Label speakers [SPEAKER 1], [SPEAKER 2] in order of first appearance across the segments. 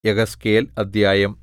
[SPEAKER 1] യെഹെസ്കേൽ അദ്ധ്യായം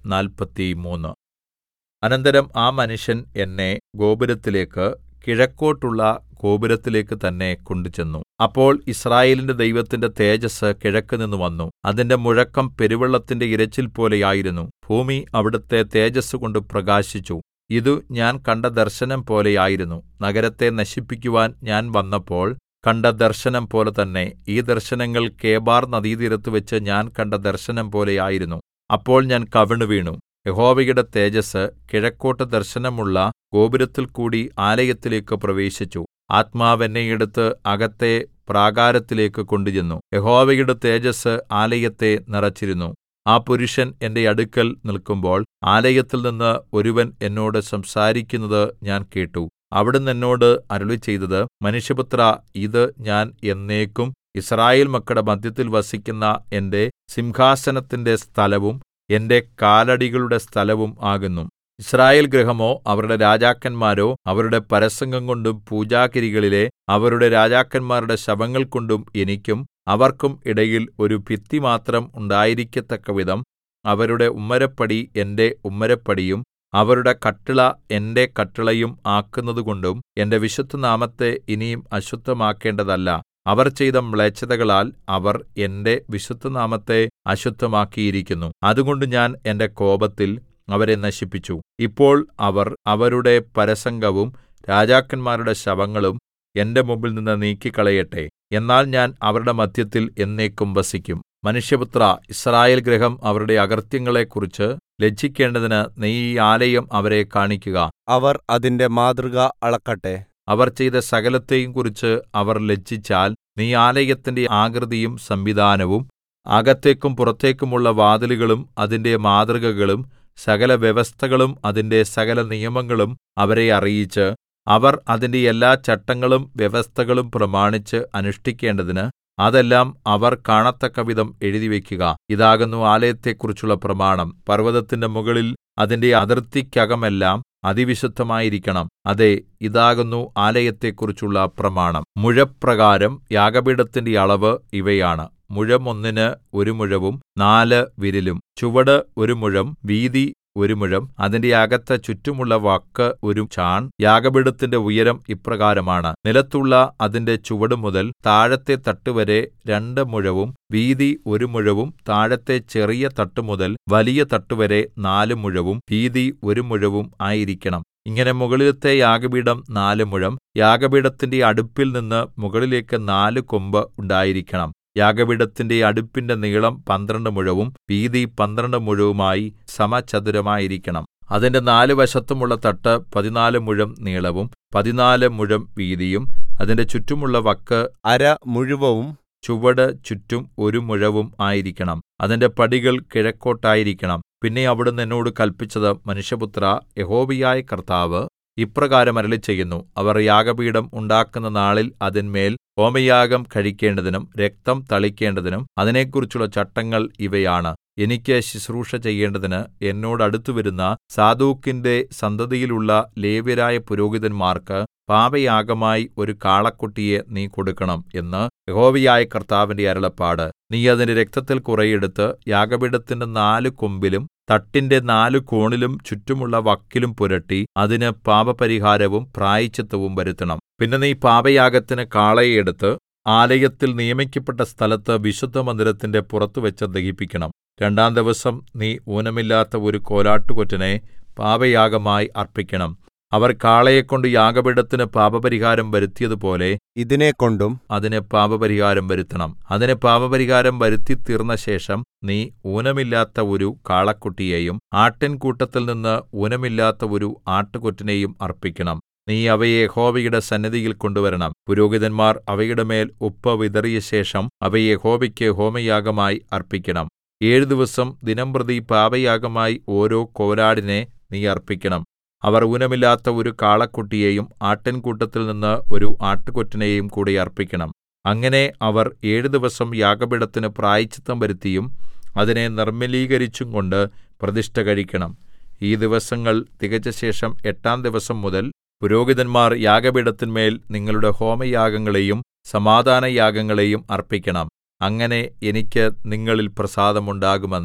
[SPEAKER 1] 43. അനന്തരം ആ മനുഷ്യൻ എന്നെ ഗോപുരത്തിലേക്ക്, കിഴക്കോട്ടുള്ള ഗോപുരത്തിലേക്ക് തന്നെ കൊണ്ടുചെന്നു. അപ്പോൾ യിസ്രായേലിന്റെ ദൈവത്തിന്റെ തേജസ്സ് കിഴക്കുനിന്ന് വന്നു. അതിന്റെ മുഴക്കം പെരുവെള്ളത്തിന്റെ ഇരച്ചിൽ പോലെയായിരുന്നു. ഭൂമി അവിടുത്തെ തേജസ്സുകൊണ്ട് പ്രകാശിച്ചു. ഇതു ഞാൻ കണ്ട ദർശനം പോലെയായിരുന്നു. നഗരത്തെ നശിപ്പിക്കുവാൻ ഞാൻ വന്നപ്പോൾ കണ്ട ദർശനം പോലെ തന്നെ ഈ ദർശനങ്ങൾ കെബാർ നദീതീരത്തുവച്ച് ഞാൻ കണ്ട ദർശനം പോലെയായിരുന്നു. അപ്പോൾ ഞാൻ കവിണ്ണുവീണു. യഹോവയുടെ തേജസ്സ് കിഴക്കോട്ട് ദർശനമുള്ള ഗോപുരത്തിൽകൂടി ആലയത്തിലേക്ക് പ്രവേശിച്ചു. ആത്മാവ് എന്നെ എടുത്ത് അകത്തെ പ്രാകാരത്തിലേക്ക് കൊണ്ടുചെന്നു. യഹോവയുടെ തേജസ്സ് ആലയത്തെ നിറച്ചിരുന്നു. ആ പുരുഷൻ എന്റെ അടുക്കൽ നിൽക്കുമ്പോൾ ആലയത്തിൽനിന്ന് ഒരുവൻ എന്നോട് സംസാരിക്കുന്നത് ഞാൻ കേട്ടു. അവിടുന്ന് എന്നോട് അരുളിച്ചെയ്തത്, മനുഷ്യപുത്രാ, ഇത് ഞാൻ എന്നേക്കും യിസ്രായേൽ മക്കളുടെ മദ്ധ്യത്തിൽ വസിക്കുന്ന എന്റെ സിംഹാസനത്തിന്റെ സ്ഥലവും എന്റെ കാലടികളുടെ സ്ഥലവും ആകുന്നു. യിസ്രായേൽ ഗൃഹമോ അവരുടെ രാജാക്കന്മാരോ അവരുടെ പരസംഗംകൊണ്ടും പൂജാഗിരികളിലെ അവരുടെ രാജാക്കന്മാരുടെ ശവങ്ങൾകൊണ്ടും എനിക്കും അവർക്കും ഇടയിൽ ഒരു ഭിത്തി മാത്രം ഉണ്ടായിരിക്കത്തക്കവിധം അവരുടെ ഉമ്മരപ്പടി എന്റെ ഉമ്മരപ്പടിയും അവരുടെ കട്ടിള എന്റെ കട്ടിളയും ആക്കുന്നതുകൊണ്ടും എന്റെ വിശുദ്ധനാമത്തെ ഇനി അശുദ്ധമാക്കേണ്ടതല്ല. അവർ ചെയ്ത മ്ലേച്ഛതകളാൽ അവർ എന്റെ വിശുദ്ധനാമത്തെ അശുദ്ധമാക്കിയിരിക്കുന്നു. അതുകൊണ്ട് ഞാൻ എന്റെ കോപത്തിൽ അവരെ നശിപ്പിച്ചു. ഇപ്പോൾ അവർ അവരുടെ പരസംഗവും രാജാക്കന്മാരുടെ ശവങ്ങളും എന്റെ മുമ്പിൽനിന്ന് നീക്കിക്കളയട്ടെ. എന്നാൽ ഞാൻ അവരുടെ മദ്ധ്യത്തിൽ എന്നേക്കും വസിക്കും. മനുഷ്യപുത്രാ, യിസ്രായേൽ ഗൃഹം അവരുടെ അകൃത്യങ്ങളെക്കുറിച്ച് ലജ്ജിക്കേണ്ടതിന് നീ ഈ ആലയം അവരെ കാണിക്കുക.
[SPEAKER 2] അവർ അതിന്റെ മാതൃക അളക്കട്ടെ.
[SPEAKER 1] അവർ ചെയ്ത സകലത്തെയും കുറിച്ച് അവർ ലജ്ജിച്ചാൽ നീ ആലയത്തിന്റെ ആകൃതിയും സംവിധാനവും അകത്തേക്കും പുറത്തേക്കുമുള്ള വാതിലുകളും അതിന്റെ മാതൃകകളും സകല വ്യവസ്ഥകളും അതിന്റെ സകല നിയമങ്ങളും അവരെ അറിയിച്ച് അവർ അതിന്റെ എല്ലാ ചട്ടങ്ങളും വ്യവസ്ഥകളും പ്രമാണിച്ച് അനുഷ്ഠിക്കേണ്ടതിന് അതെല്ലാം അവർ കാണത്തക്കവിധം എഴുതിവയ്ക്കുക. ഇതാകുന്നു ആലയത്തെക്കുറിച്ചുള്ള പ്രമാണം. പർവ്വതത്തിന്റെ മുകളിൽ അതിന്റെ അതിർത്തിക്കകമെല്ലാം അതിവിശുദ്ധമായിരിക്കണം. അതെ, ഇതാകുന്നു ആലയത്തെക്കുറിച്ചുള്ള പ്രമാണം. മുഴപ്രകാരം യാഗപീഠത്തിന്റെ അളവ് ഇവയാണ്. മുഴം ഒന്നിന് 1 മുഴവും 4 വിരലും. ചുവട് 1 മുഴം, വീതി 1 മുഴം, അതിന്റെ അകത്ത് ചുറ്റുമുള്ള വക്ക് 1 ചാൺ. യാഗപീഠത്തിന്റെ ഉയരം ഇപ്രകാരമാണ്. നിലത്തുള്ള അതിന്റെ ചുവടുമുതൽ താഴത്തെ തട്ടുവരെ 2 മുഴവും വീതി 1 മുഴവും, താഴത്തെ ചെറിയ തട്ടുമുതൽ വലിയ തട്ടുവരെ 4 മുഴവും വീതി 1 മുഴവും ആയിരിക്കണം. ഇങ്ങനെ മുകളിലത്തെ യാഗപീഠം 4 മുഴം. യാഗപീഠത്തിന്റെ അടുപ്പിൽ നിന്ന് മുകളിലേക്ക് 4 കൊമ്പ് ഉണ്ടായിരിക്കണം. യാഗപീഠത്തിന്റെ അടുപ്പിന്റെ നീളം 12 മുഴവും വീതി 12 മുഴവുമായി സമചതുരമായിരിക്കണം. അതിന്റെ 4 വശത്തുമുള്ള തട്ട് 14 മുഴം നീളവും 14 മുഴം വീതിയും, അതിന്റെ ചുറ്റുമുള്ള വക്ക് 1/2 മുഴവും, ചുവട് ചുറ്റും 1 മുഴവും ആയിരിക്കണം. അതിന്റെ പടികൾ കിഴക്കോട്ടായിരിക്കണം. പിന്നെ അവിടുന്ന് എന്നോട് കല്പിച്ചത്, മനുഷ്യപുത്രാ, യഹോവയായ കർത്താവ് ഇപ്രകാരം അരുളിച്ചെയ്യുന്നു, അവർ യാഗപീഠം ഉണ്ടാക്കുന്ന നാളിൽ അതിന്മേൽ ഹോമയാഗം കഴിക്കേണ്ടതിനും രക്തം തളിക്കേണ്ടതിനും അതിനെക്കുറിച്ചുള്ള ചട്ടങ്ങൾ ഇവയാണ്. എനിക്ക് ശുശ്രൂഷ ചെയ്യേണ്ടതിന് എന്നോട് അടുത്തുവരുന്ന സാദോക്കിന്റെ സന്തതിയിലുള്ള ലേവ്യരായ പുരോഹിതന്മാർക്ക് പാപയാഗമായി ഒരു കാളക്കുട്ടിയെ നീ കൊടുക്കണം എന്ന് യഹോവയായ കർത്താവിന്റെ അരുളപ്പാട്. നീ അതിന്റെ രക്തത്തിൽ കുറെ എടുത്ത് യാഗപീഠത്തിന്റെ 4 കൊമ്പിലും തട്ടിന്റെ 4 കോണിലും ചുറ്റുമുള്ള വക്കിലും പുരട്ടി അതിന് പാപപരിഹാരവും പ്രായശ്ചിത്തവും വരുത്തണം. പിന്നെ നീ പാപയാഗത്തിന് കാളയെ എടുത്ത് ആലയത്തിൽ നിയമിക്കപ്പെട്ട സ്ഥലത്ത് വിശുദ്ധമന്ദിരത്തിന്റെ പുറത്തുവച്ച് ദഹിപ്പിക്കണം. 2-ാം ദിവസം നീ ഊനമില്ലാത്ത ഒരു കോലാട്ടുകൊറ്റനെ പാപയാഗമായി അർപ്പിക്കണം. അവർ കാളയെക്കൊണ്ട് യാഗപീഠത്തിന് പാപപരിഹാരം വരുത്തിയതുപോലെ
[SPEAKER 2] ഇതിനെക്കൊണ്ടും
[SPEAKER 1] അതിന് പാപപരിഹാരം വരുത്തണം. അതിന് പാപപരിഹാരം വരുത്തിത്തീർന്ന ശേഷം നീ ഊനമില്ലാത്ത ഒരു കാളക്കുട്ടിയെയും ആട്ടിൻകൂട്ടത്തിൽ നിന്ന് ഊനമില്ലാത്ത ഒരു ആട്ടുകൊറ്റനെയും അർപ്പിക്കണം. നീ അവയെ യഹോവയുടെ സന്നിധിയിൽ കൊണ്ടുവരണം. പുരോഹിതന്മാർ അവയുടെ മേൽ ഉപ്പ് വിതറിയ ശേഷം അവയെ യഹോവയ്ക്ക് ഹോമയാഗമായി അർപ്പിക്കണം. 7 ദിവസം ദിനംപ്രതി പാപയാഗമായി ഓരോ കോലാടിനെ നീ അർപ്പിക്കണം. അവർ ഊനമില്ലാത്ത ഒരു കാളക്കുട്ടിയെയും ആട്ടിൻകൂട്ടത്തിൽ നിന്ന് ഒരു ആട്ടുകൊറ്റനെയും കൂടി അർപ്പിക്കണം. അങ്ങനെ അവർ 7 ദിവസം യാഗപീഠത്തിന് പ്രായശ്ചിത്തം വരുത്തിയും അതിനെ നിർമ്മലീകരിച്ചും കൊണ്ട് പ്രതിഷ്ഠ കഴിക്കണം. ഈ ദിവസങ്ങൾ തികച്ചശേഷം 8-ാം ദിവസം മുതൽ പുരോഹിതന്മാർ യാഗപീഠത്തിന്മേൽ നിങ്ങളുടെ ഹോമയാഗങ്ങളെയും സമാധാനയാഗങ്ങളെയും അർപ്പിക്കണം. അങ്ങനെ എനിക്ക് നിങ്ങളിൽ പ്രസാദമുണ്ടാകുമെന്ന്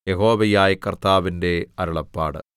[SPEAKER 1] യഹോവയായ കർത്താവിന്റെ അരുളപ്പാട്.